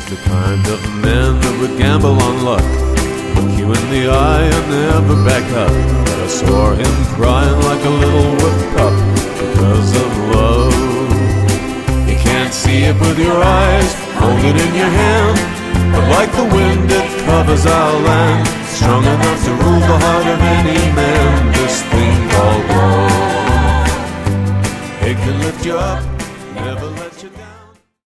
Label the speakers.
Speaker 1: the kind of man that would gamble on luck, look you in the eye and never back up. But I saw him crying like a little whipped pup because of love. You can't see it with your eyes, hold it in your hand, but like the wind it covers our land, strong enough to rule the heart of